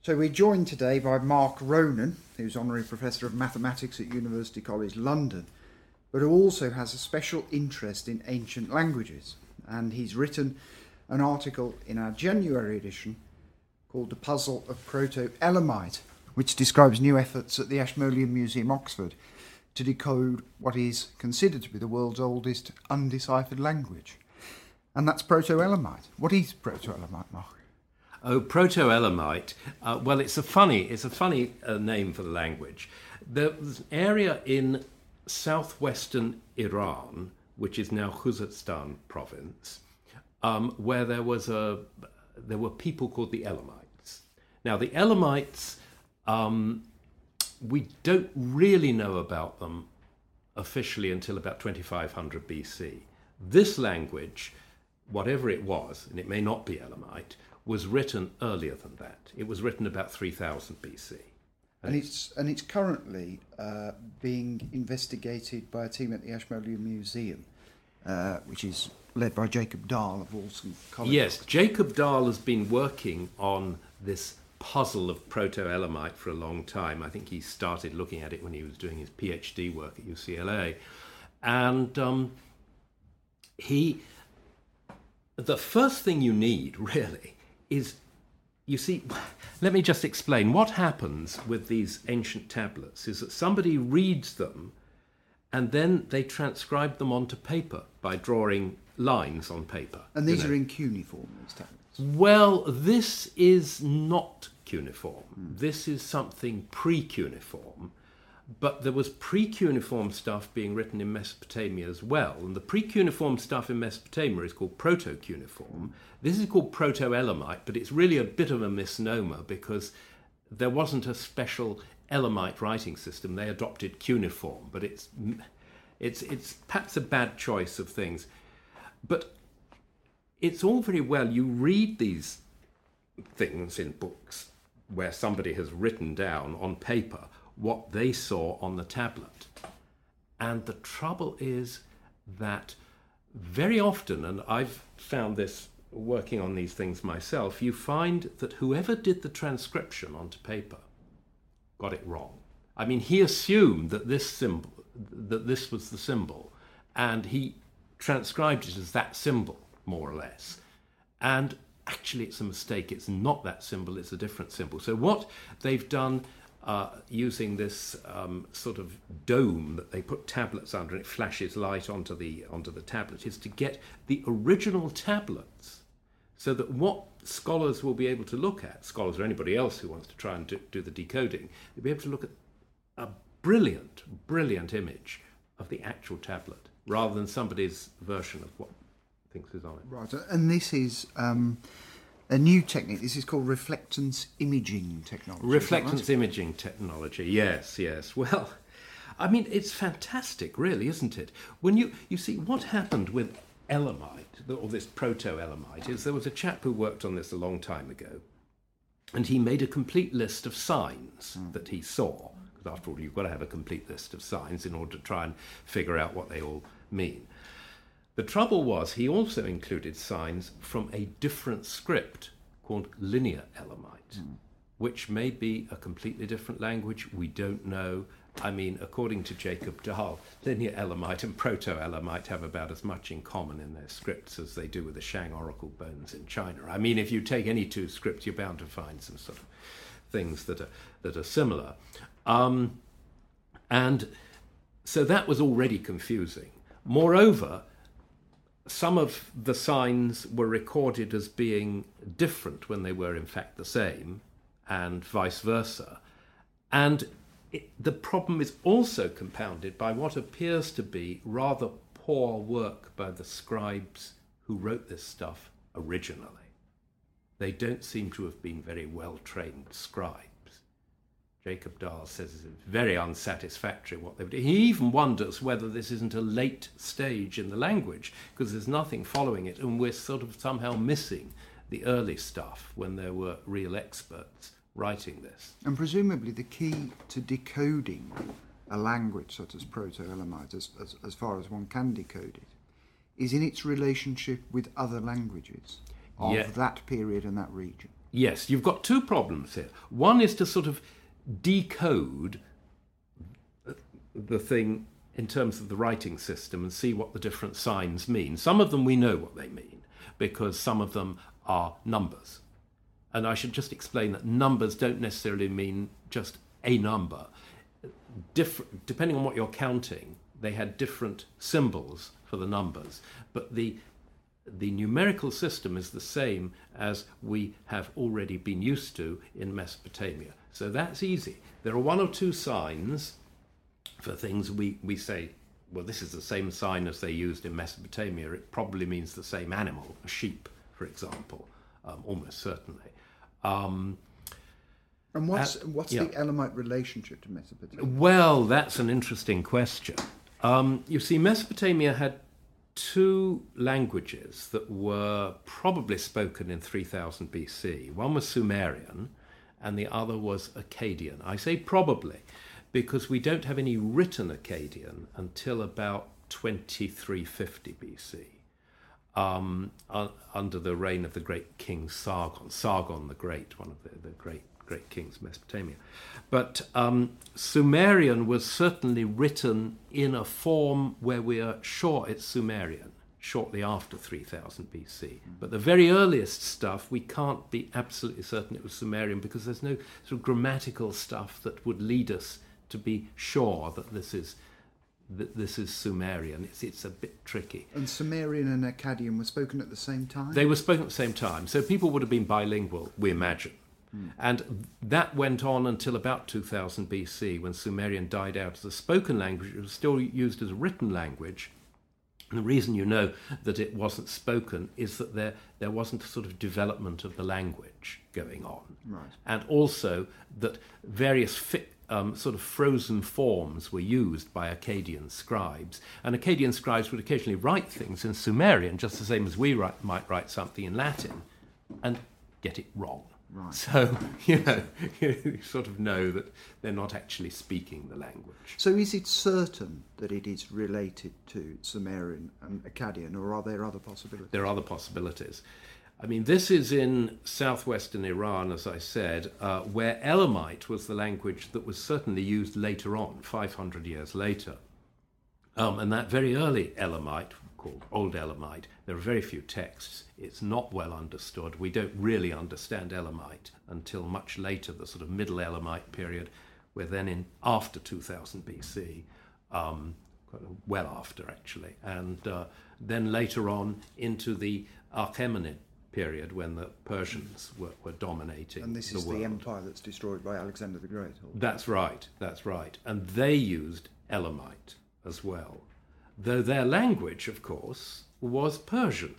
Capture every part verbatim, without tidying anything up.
So we're joined today by Mark Ronan, who's Honorary Professor of Mathematics at University College London, but who also has a special interest in ancient languages. And he's written an article in our January edition called The Puzzle of Proto-Elamite, which describes new efforts at the Ashmolean Museum, Oxford, to decode what is considered to be the world's oldest undeciphered language. And that's Proto-Elamite. What is Proto-Elamite, Mark? Oh, Proto-Elamite. Uh, well, it's a funny, it's a funny uh, name for the language. There's an area in southwestern Iran, which is now Khuzestan province, um, where there was a there were people called the Elamites. Now, the Elamites, um, we don't really know about them officially until about twenty-five hundred B C. This language, whatever it was, and it may not be Elamite, was written earlier than that. It was written about three thousand B C. And, and it's and it's currently uh, being investigated by a team at the Ashmolean Museum, uh, which is led by Jacob Dahl of Wolfson College. Yes, Jacob Dahl has been working on this puzzle of Proto-Elamite for a long time. I think he started looking at it when he was doing his PhD work at U C L A. And um, he... The first thing you need, really, is, you see, let me just explain. What happens with these ancient tablets is that somebody reads them and then they transcribe them onto paper by drawing lines on paper. And these you know. are in cuneiform, these tablets? Well, this is not cuneiform. Mm. This is something pre-cuneiform. But there was pre-cuneiform stuff being written in Mesopotamia as well. And the pre-cuneiform stuff in Mesopotamia is called proto-cuneiform. This is called Proto-Elamite, but it's really a bit of a misnomer because there wasn't a special Elamite writing system. They adopted cuneiform, but it's, it's, it's perhaps a bad choice of things. But it's all very well. You read these things in books where somebody has written down on paper what they saw on the tablet. And the trouble is that very often, and I've found this working on these things myself, you find that whoever did the transcription onto paper got it wrong. I mean, he assumed that this symbol, that this was the symbol, and he transcribed it as that symbol, more or less. And actually it's a mistake. It's not that symbol, it's a different symbol. So what they've done Uh, using this um, sort of dome that they put tablets under and it flashes light onto the onto the tablet, is to get the original tablets so that what scholars will be able to look at, scholars or anybody else who wants to try and do, do the decoding, they'll be able to look at a brilliant, brilliant image of the actual tablet rather than somebody's version of what thinks is on it. Right, and this is... Um a new technique. This is called reflectance imaging technology. Reflectance imaging technology, yes, yes. Well, I mean, it's fantastic, really, isn't it? When you, you see, what happened with Elamite, or this proto-Elamite, is there was a chap who worked on this a long time ago, and he made a complete list of signs mm. that he saw, because after all, you've got to have a complete list of signs in order to try and figure out what they all mean. The trouble was he also included signs from a different script called Linear Elamite, mm. which may be a completely different language. We don't know. I mean, according to Jacob Dahl, Linear Elamite and Proto-Elamite have about as much in common in their scripts as they do with the Shang oracle bones in China. I mean, if you take any two scripts, you're bound to find some sort of things that are, that are similar. Um, and so that was already confusing. Moreover, some of the signs were recorded as being different when they were in fact the same, and vice versa. And it, the problem is also compounded by what appears to be rather poor work by the scribes who wrote this stuff originally. They don't seem to have been very well-trained scribes. Jacob Dahl says it's very unsatisfactory what they've done. He even wonders whether this isn't a late stage in the language, because there's nothing following it, and we're sort of somehow missing the early stuff when there were real experts writing this. And presumably the key to decoding a language such as Proto-Elamite, as, as, as far as one can decode it, is in its relationship with other languages of yeah. that period and that region. yes, you've got two problems here. One is to sort of decode the thing in terms of the writing system and see what the different signs mean. Some of them we know what they mean because some of them are numbers. And I should just explain that numbers don't necessarily mean just a number. Different, depending on what you're counting, they had different symbols for the numbers. But the the numerical system is the same as we have already been used to in Mesopotamia. So that's easy. There are one or two signs for things we, we say, well, this is the same sign as they used in Mesopotamia. It probably means the same animal, a sheep, for example, um, almost certainly. Um, and what's, uh, what's yeah. the Elamite relationship to Mesopotamia? Well, that's an interesting question. Um, you see, Mesopotamia had two languages that were probably spoken in three thousand B C. One was Sumerian and the other was Akkadian. I say probably because we don't have any written Akkadian until about twenty-three fifty B C, um, uh, under the reign of the great king Sargon, Sargon the Great, one of the, the great great kings of Mesopotamia. But um, Sumerian was certainly written in a form where we are sure it's Sumerian, shortly after three thousand B C. But the very earliest stuff, we can't be absolutely certain it was Sumerian because there's no sort of grammatical stuff that would lead us to be sure that this is that this is Sumerian. It's it's a bit tricky. And Sumerian and Akkadian were spoken at the same time? They were spoken at the same time, so people would have been bilingual, we imagine. Mm. And that went on until about two thousand B C, when Sumerian died out as a spoken language. It was still used as a written language. And the reason you know that it wasn't spoken is that there there wasn't a sort of development of the language going on. Right. And also that various fi- um, sort of frozen forms were used by Akkadian scribes. And Akkadian scribes would occasionally write things in Sumerian, just the same as we write, might write something in Latin, and get it wrong. Right. So, you know, you sort of know that they're not actually speaking the language. So is it certain that it is related to Sumerian and Akkadian, or are there other possibilities? There are other possibilities. I mean, this is in southwestern Iran, as I said, uh, where Elamite was the language that was certainly used later on, five hundred years later. Um, and that very early Elamite, called Old Elamite, there are very few texts. It's not well understood. We don't really understand Elamite until much later, the sort of Middle Elamite period. We're then in after two thousand B C, um, well after actually, and uh, then later on into the Achaemenid period when the Persians were, were dominating the world. And this is the, the empire that's destroyed by Alexander the Great. Or... That's right, that's right. And they used Elamite as well, though their language, of course, was Persian.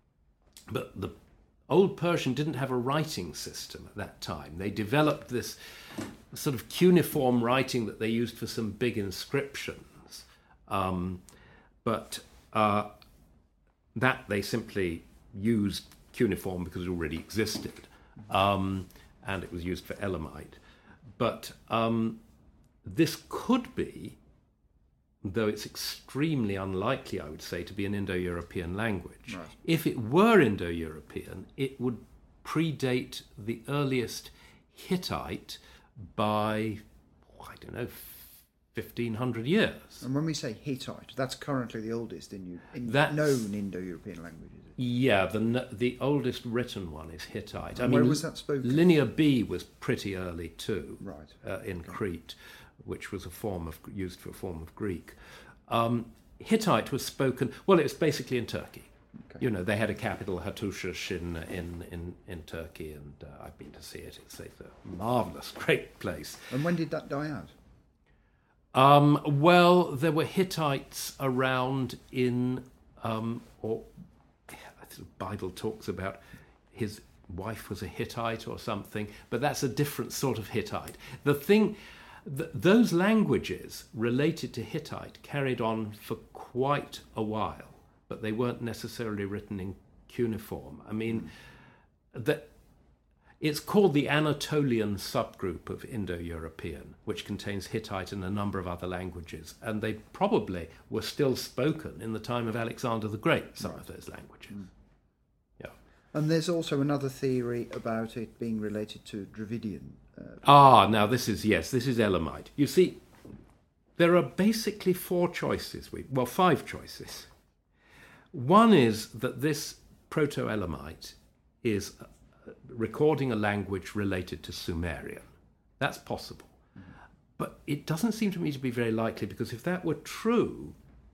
But the Old Persian didn't have a writing system at that time. They developed this sort of cuneiform writing that they used for some big inscriptions. Um, but uh, that they simply used cuneiform because it already existed. Um, and it was used for Elamite. But um, this could be, though it's extremely unlikely, I would say, to be an Indo-European language. Right. If it were Indo-European, it would predate the earliest Hittite by, I don't know, fifteen hundred years. And when we say Hittite, that's currently the oldest in, in That's, known Indo-European language, is it? Yeah, the the oldest written one is Hittite. And I where mean, was that spoken? Linear B was pretty early too, Right. uh, in Okay. Crete, which was a form of used for a form of Greek. Um, Hittite was spoken. Well, it was basically in Turkey. Okay. You know, they had a capital, Hattusha, in in in, in Turkey, and uh, I've been to see it. It's, it's a marvelous, great place. And when did that die out? Um, well, there were Hittites around in, um, or the Bible talks about his wife was a Hittite or something, but that's a different sort of Hittite. The thing, th- those languages related to Hittite carried on for quite a while, but they weren't necessarily written in cuneiform. I mean, that. It's called the Anatolian subgroup of Indo-European, which contains Hittite and a number of other languages. And they probably were still spoken in the time of Alexander the Great, some Right. of those languages. Mm. Yeah. And there's also another theory about it being related to Dravidian. Uh, ah, now this is, yes, this is Elamite. You see, there are basically four choices, we, well, five choices. One is that this Proto-Elamite is recording a language related to Sumerian. That's possible. Mm-hmm. But it doesn't seem to me to be very likely, because if that were true,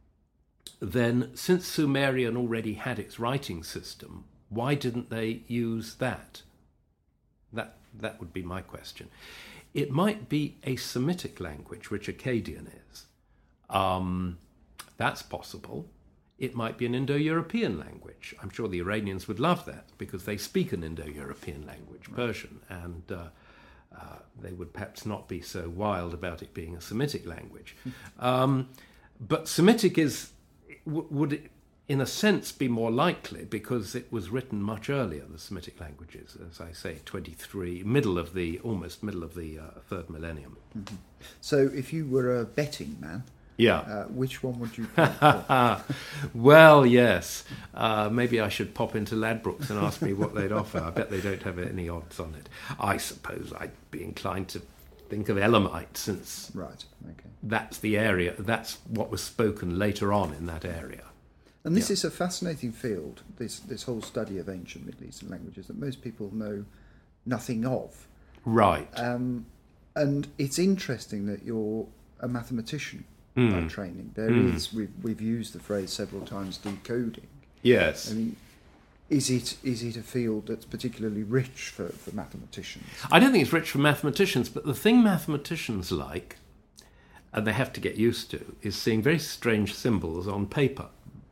then since Sumerian already had its writing system, why didn't they use that? That that would be my question. It might be a Semitic language, which Akkadian is. Um, that's possible. It might be an Indo-European language. I'm sure the Iranians would love that, because they speak an Indo-European language, right. Persian, and uh, uh, they would perhaps not be so wild about it being a Semitic language. um, but Semitic is w- would it, in a sense, be more likely, because it was written much earlier, the Semitic languages, as I say, twenty-three, middle of the, almost middle of the uh, third millennium. Mm-hmm. So if you were a betting man, yeah, uh, which one would you pick for? Well, yes. Uh, maybe I should pop into Ladbrokes and ask me what they'd offer. I bet they don't have any odds on it. I suppose I'd be inclined to think of Elamite, since right, okay. that's the area, that's what was spoken later on in that area. And this yeah. is a fascinating field, this this whole study of ancient Middle Eastern languages that most people know nothing of. Right. Um, and it's interesting that you're a mathematician mm. by training. There mm. is, we've, we've used the phrase several times, decoding. Yes. I mean, is it is it a field that's particularly rich for, for mathematicians? I don't think it's rich for mathematicians, but the thing mathematicians like, and they have to get used to, is seeing very strange symbols on paper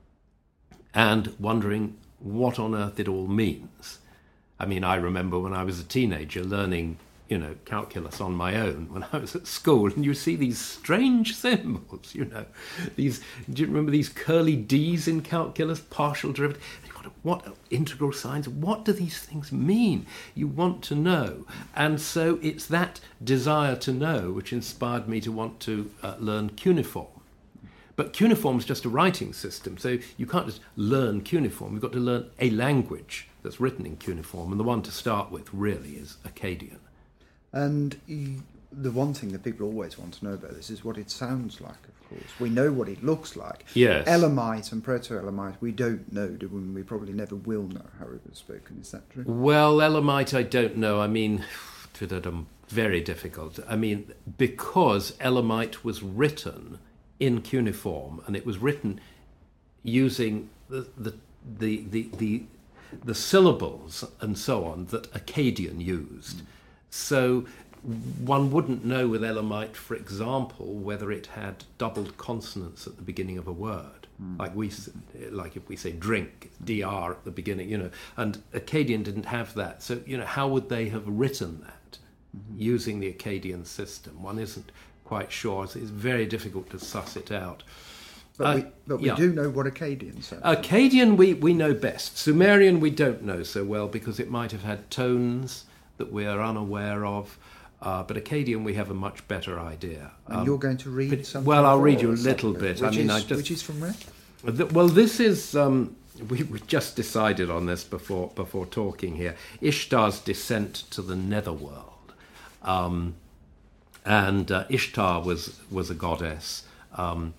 and wondering what on earth it all means. I mean, I remember when I was a teenager learning, you know, calculus on my own when I was at school, and you see these strange symbols, you know, these, do you remember these curly D's in calculus, partial derivative? What, what integral signs, what do these things mean? You want to know. And so it's that desire to know which inspired me to want to uh, learn cuneiform. But cuneiform is just a writing system, so you can't just learn cuneiform. You've got to learn a language that's written in cuneiform, and the one to start with really is Akkadian. And you, the one thing that people always want to know about this is what it sounds like, of course. We know what it looks like. Yes. Elamite and Proto-Elamite, we don't know, do we? We probably never will know how it was spoken. Is that true? Well, Elamite, I don't know. I mean, very difficult. I mean, because Elamite was written in cuneiform, and it was written using the the the the, the, the syllables and so on that Akkadian used. Mm. So one wouldn't know with Elamite, for example, whether it had doubled consonants at the beginning of a word, mm. like we like if we say drink, dr at the beginning, you know, and Akkadian didn't have that. So, you know, how would they have written that mm-hmm. using the Akkadian system? One isn't quite sure. It's very difficult to suss it out. But uh, we, but we yeah. do know what Akkadian says. Akkadian we, we know best. Sumerian we don't know so well, because it might have had tones that we are unaware of. Uh, but Akkadian we have a much better idea. And um, you're going to read but, something? Well, I'll read you a us, little bit. Which, I mean, is, I just, which is from where? The, well, this is... Um, we, we just decided on this before before talking here. Ishtar's descent to the netherworld. Um And uh, Ishtar was, was a goddess. Um,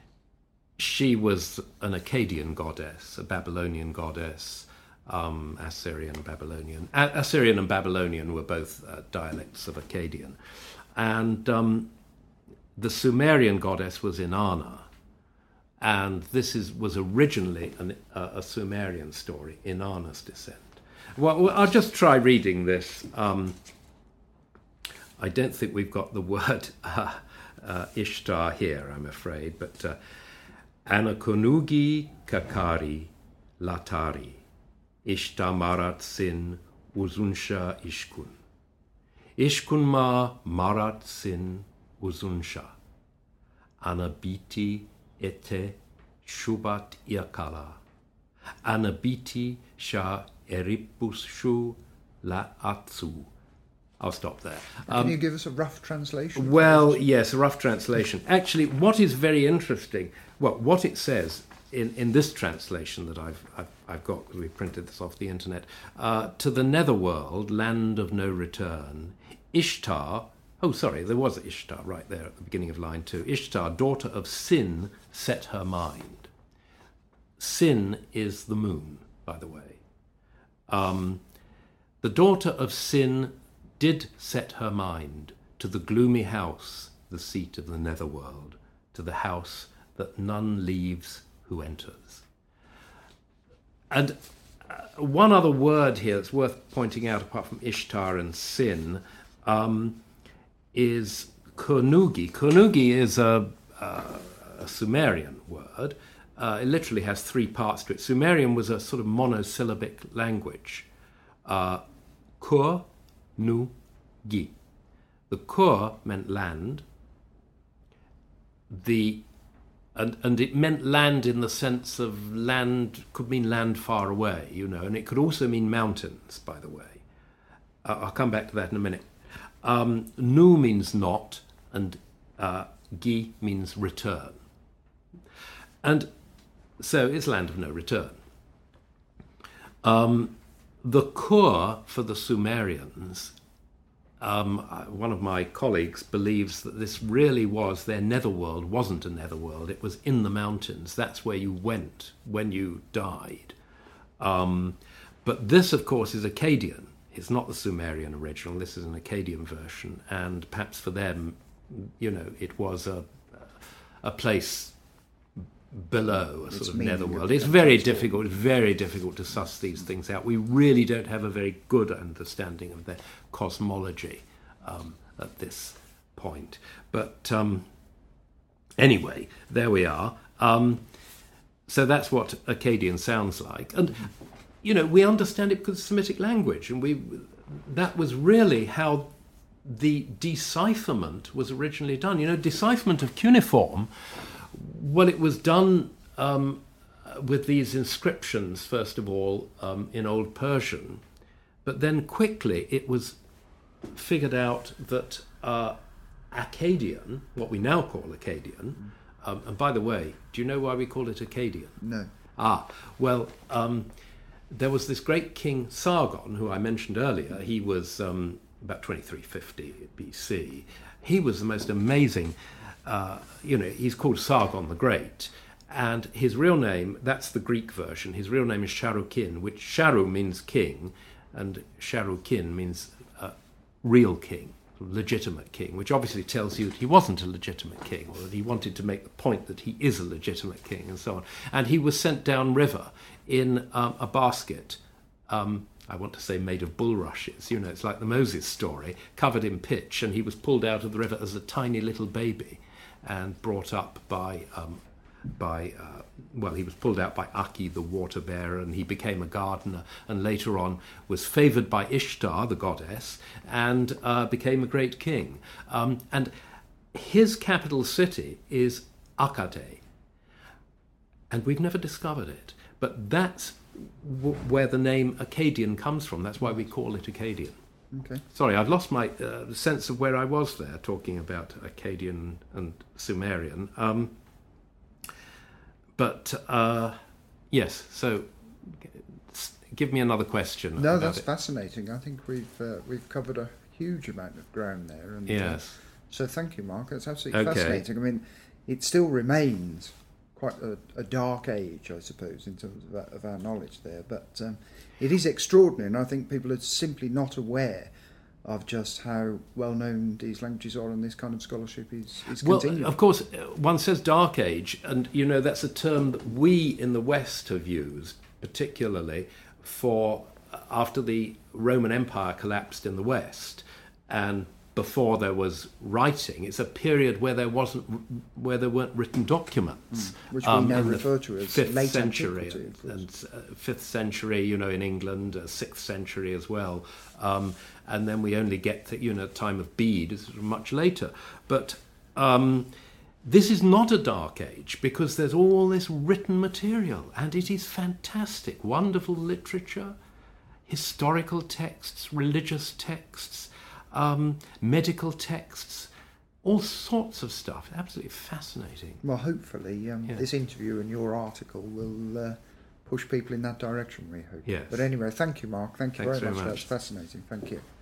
she was an Akkadian goddess, a Babylonian goddess, um, Assyrian, Babylonian. A- Assyrian and Babylonian were both uh, dialects of Akkadian. And um, the Sumerian goddess was Inanna. And this is was originally an, uh, a Sumerian story, Inanna's descent. Well, I'll just try reading this. Um, I don't think we've got the word uh, uh, Ishtar here, I'm afraid, but uh, Anakonugi Kakari Latari Ishtar Marat Sin Uzunsha Ishkun Ishkun Ma Marat Sin Uzunsha Anabiti Ete Shubat Iakala Anabiti Sha Eripus Shu La Atsu. I'll stop there. Can um, you give us a rough translation? Well, yes, a rough translation. Actually, what is very interesting, well, what it says in, in this translation that I've, I've I've got, we printed this off the internet, uh, to the netherworld, land of no return, Ishtar, oh, sorry, there was Ishtar right there at the beginning of line two. Ishtar, daughter of Sin, set her mind. Sin is the moon, by the way. Um, the daughter of Sin did set her mind to the gloomy house, the seat of the netherworld, to the house that none leaves who enters. And uh, one other word here that's worth pointing out, apart from Ishtar and Sin, um, is Kurnugi. Kurnugi is a, uh, a Sumerian word. Uh, it literally has three parts to it. Sumerian was a sort of monosyllabic language. Uh, Kur, Nu, Gi. The Kur meant land. The and and it meant land in the sense of land, could mean land far away, you know, and it could also mean mountains, by the way. Uh, I'll come back to that in a minute. Um, nu means not, and uh, Gi means return. And so it's land of no return. Um, the Kur for the Sumerians, um, one of my colleagues believes that this really was, their netherworld wasn't a netherworld, it was in the mountains. That's where you went when you died. Um, but this, of course, is Akkadian. It's not the Sumerian original, this is an Akkadian version, and perhaps for them, you know, it was a, a place below a sort of netherworld. It's very difficult, it's very difficult to suss these things out. We really don't have a very good understanding of their cosmology um, at this point. But um, anyway, there we are. Um, so that's what Akkadian sounds like. And, you know, we understand it because it's Semitic language, and we that was really how the decipherment was originally done. You know, decipherment of cuneiform, well, it was done um, with these inscriptions, first of all, um, in Old Persian, but then quickly it was figured out that uh, Akkadian, what we now call Akkadian, um, and by the way, do you know why we call it Akkadian? No. Ah, well, um, there was this great king Sargon, who I mentioned earlier. He was um, about twenty-three fifty B C. He was the most amazing... Uh, you know, he's called Sargon the Great, and his real name, that's the Greek version, his real name is Sharukin, which Sharu means king, and Sharukin means uh, real king, legitimate king, which obviously tells you that he wasn't a legitimate king, or that he wanted to make the point that he is a legitimate king, and so on. And he was sent downriver in um, a basket, um, I want to say made of bulrushes, you know, it's like the Moses story, covered in pitch, and he was pulled out of the river as a tiny little baby and brought up by, um, by uh, well, he was pulled out by Aki, the water bearer, and he became a gardener, and later on was favoured by Ishtar, the goddess, and uh, became a great king. Um, and his capital city is Akkade, and we've never discovered it, but that's w- where the name Akkadian comes from. That's why we call it Akkadian. Okay. Sorry, I've lost my uh, sense of where I was there, talking about Akkadian and Sumerian. Um, but, uh, yes, so give me another question. No, about that's it. fascinating. I think we've uh, we've covered a huge amount of ground there. And, Yes. Uh, so thank you, Mark. That's absolutely Okay. fascinating. I mean, it still remains quite a, a dark age, I suppose, in terms of our, of our knowledge there. But um, it is extraordinary, and I think people are simply not aware of just how well known these languages are, and this kind of scholarship is, is Well, continuing. of course, one says Dark Age, and you know that's a term that we in the West have used, particularly for after the Roman Empire collapsed in the West, and before there was writing. It's a period where there wasn't, where there weren't written documents, Mm, which we um, now in the refer to as fifth late century, antiquity, of course. and uh, fifth century, you know, in England, uh, sixth century as well, um, and then we only get the, you know, time of Bede is much later. But um, this is not a dark age because there's all this written material, and it is fantastic, wonderful literature, historical texts, religious texts, um, medical texts, all sorts of stuff. Absolutely fascinating. Well, hopefully um, Yeah. this interview and your article will uh, push people in that direction, we hope. Yes. But anyway, thank you, Mark. Thank you Thanks very very much. much. That's fascinating. Thank you.